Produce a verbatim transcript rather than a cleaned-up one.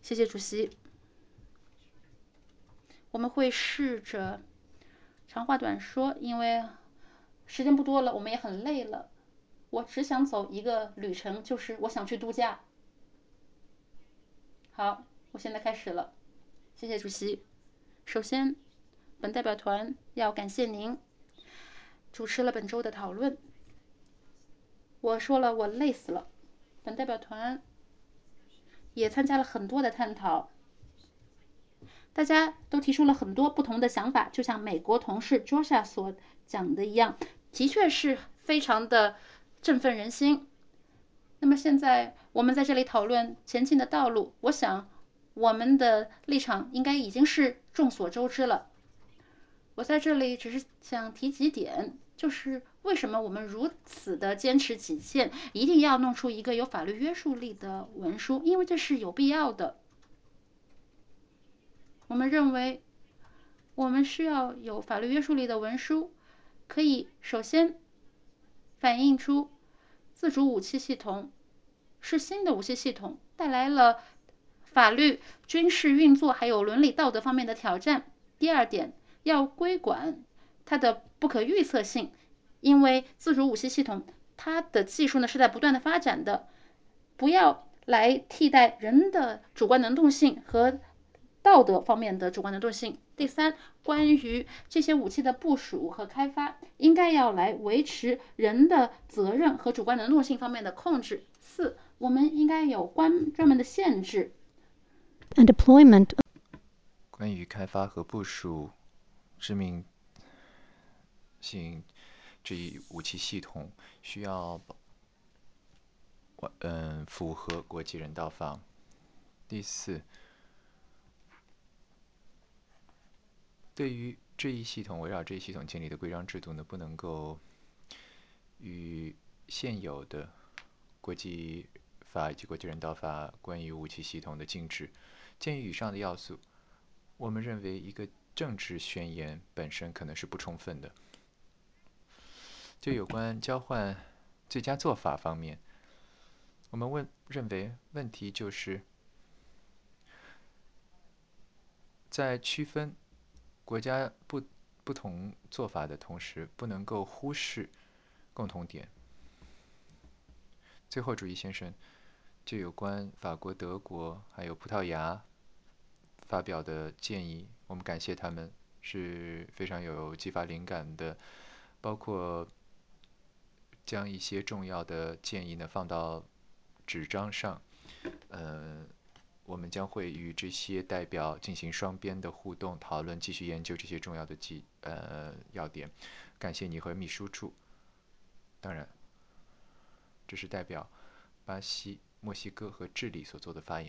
谢谢主席。我们会试着长话短说，因为时间不多了，我们也很累了。我只想走一个旅程，就是我想去度假。好，我现在开始了。谢谢主席。首先，本代表团要感谢您主持了本周的讨论。我说了，我累死了。本代表团也参加了很多的探讨，大家都提出了很多不同的想法，就像美国同事 Joshua 所讲的一样，的确是非常的振奋人心。那么现在我们在这里讨论前进的道路，我想我们的立场应该已经是众所周知了。我在这里只是想提几点，就是为什么我们如此的坚持己见，一定要弄出一个有法律约束力的文书，因为这是有必要的。我们认为我们需要有法律约束力的文书，可以首先反映出自主武器系统是新的武器系统，带来了法律、军事运作还有伦理道德方面的挑战。第二点，要规管它的不可预测性，因为自主武器系统它的技术呢是在不断的发展的，不要来替代人的主观能动性和道德方面的主观能动性。第三，关于这些武器的部署和开发，应该要来维持人的责任和主观能动性方面的控制。四，我们应该有关专门的限制。 and deployment 关于开发和部署致命性这一武器系统，需要嗯符合国际人道法。第四，对于这一系统围绕这一系统建立的规章制度呢，不能够与现有的国际法以及国际人道法关于武器系统的禁止。鉴于以上的要素，我们认为一个政治宣言本身可能是不充分的。就有关交换最佳做法方面，我们问认为问题就是在区分国家不不同做法的同时，不能够忽视共同点。最后，主义先生就有关法国、德国还有葡萄牙发表的建议，我们感谢他们，是非常有激发灵感的，包括将一些重要的建议呢放到纸张上，呃，我们将会与这些代表进行双边的互动讨论，继续研究这些重要的基呃要点。感谢你和秘书处。当然，这是代表巴西、墨西哥和智利所做的发言。